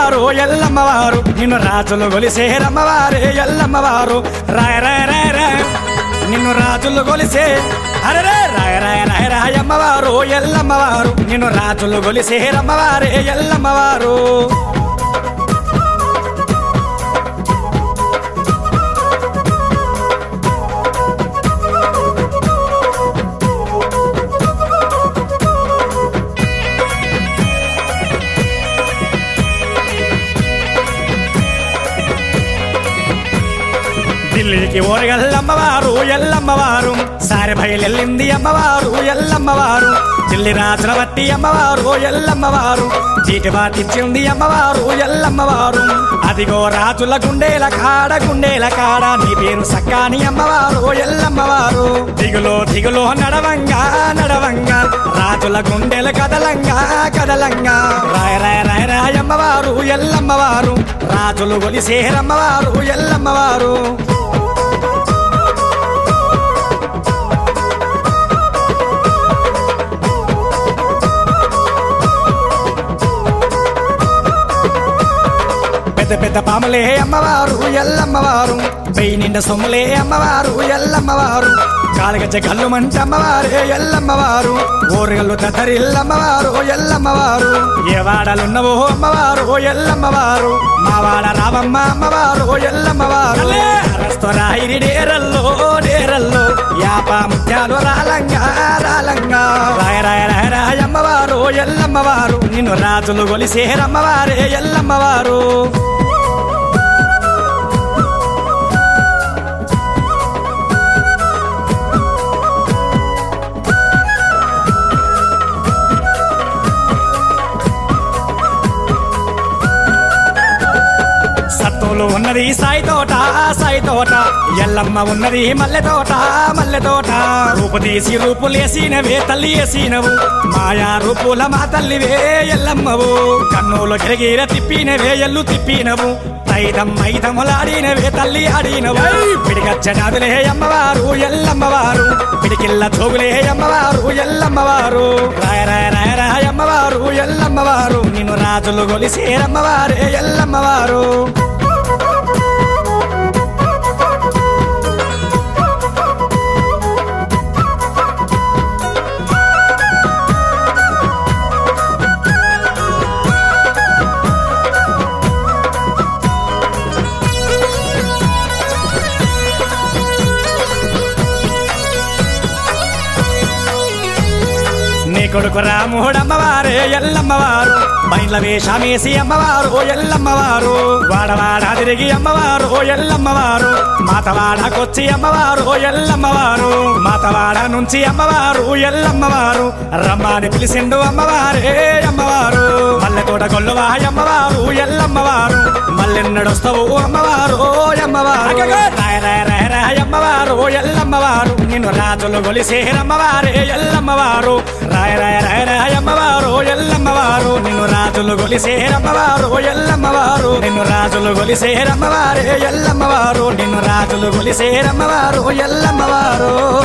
అమ్మవారు ఎల్లమ్మవారు నిన్ను రాజులు గొలిసేరమ్మవారే ఎల్లమ్మవారు రాయ రాయ రాయ రాయ నిన్ను రాజులు గొలిసే అరే రాయ రాయ రాయ రాయ అమ్మవారు ఎల్లమ్మవారు నిన్ను రాజులు గొలిసేరమ్మవారే ఎల్లమ్మవారు ఢిల్లీకి ఓరగల్లమ్మవారు ఎల్లమ్మవారు సారి బయలెళ్ళింది అమ్మవారు ఎల్లమ్మవారు ఢిల్లీ రాజుల బట్టి అమ్మవారు ఎల్లమ్మవారు చీటి బాటిచ్చింది అమ్మవారు ఎల్లమ్మవారు అదిగో రాజుల గుండేల కాడ నీ పేరు సక్కాని అమ్మవారు ఎల్లమ్మవారు దిగులో నడవంగా రాజుల గుండెల కదలంగా రాయ రాయ రాయ రాయ అమ్మవారు ఎల్లమ్మవారు రాజులు గొలిసేరమ్మవారు ఎల్లమ్మవారు పెద్ద పాములే అమ్మవారు ఎల్లమ్మవారు వెయ్యి నిండా సొమ్ములే అమ్మవారు ఎల్లమ్మవారు కాలగజ్జ గల్లు మంచి అమ్మవారే ఎల్లమ్మవారు ఊరుగల్లు దద్దరిల్లమ్మవారు ఎల్లమ్మవారు ఏ వాడలున్నవో అమ్మవారు ఎల్లమ్మవారు మా వాడ రావమ్మ అమ్మవారు ఎల్లమ్మవారు రాయిరి డేరల్లో యాప ముత్యాలు రాలంగా రాయ రాయ రాయ రాయ అమ్మవారు ఎల్లమ్మవారు నిన్ను రాజులు గొలిసేరమ్మవారే ఎల్లమ్మవారు ఉన్నది సాయి తోట ఎల్లమ్మ ఉన్నది మల్లె తోట రూపు తీసి రూపులేసినవే తల్లి వేసినవు మాయా రూపుల మా తల్లివే ఎల్లమ్మవు కన్నులు గిరగిర తిప్పినవే ఎల్లు తిప్పినవు మైదములాడినవే తల్లి ఆడినవు పిడిగచ్చనాదులే అమ్మవారు ఎల్లమ్మవారు పిడికిల్ల చోగులే అమ్మవారు ఎల్లమ్మవారు రాయ రాయ రాయ రాయ అమ్మవారు ఎల్లమ్మవారు నిన్ను రాజులు గొలిసేరమ్మవారే ఎల్లమ్మవారు కొడుకు రాముడమ్మవారే ఎల్లమ్మవారు బయల వేషమేసి అమ్మవారు ఎల్లమ్మవారు వాడవాడ తిరిగి అమ్మవారు ఎల్లమ్మవారు మాతవాడకొచ్చి అమ్మవారు ఎల్లమ్మవారు మాతవాడ నుంచి అమ్మవారు ఎల్లమ్మవారు రమ్మని పిలిచిండు అమ్మవారే అమ్మవారు మల్లె తోట గొల్లువా అమ్మవారు ఎల్లమ్మవారు మల్లెన్నడొస్తావు అమ్మవారు అమ్మవారు రాయ రాయ రాయ రాయ అమ్మవారు ఎల్లమ్మవారు నిన్ను రాజులు గొలిసేరమ్మవారే ఎల్లమ్మవారు రాయ రాయ రాయ రాయ అమ్మవారు ఎల్లమ్మవారు నిన్ను రాజులు గొలిసేరమ్మవారు ఎల్లమ్మవారు నిన్ను రాజులు గొలిసేరమ్మవారే ఎల్లమ్మవారు నిన్ను రాజులు గొలిసేరమ్మవారు ఎల్లమ్మవారు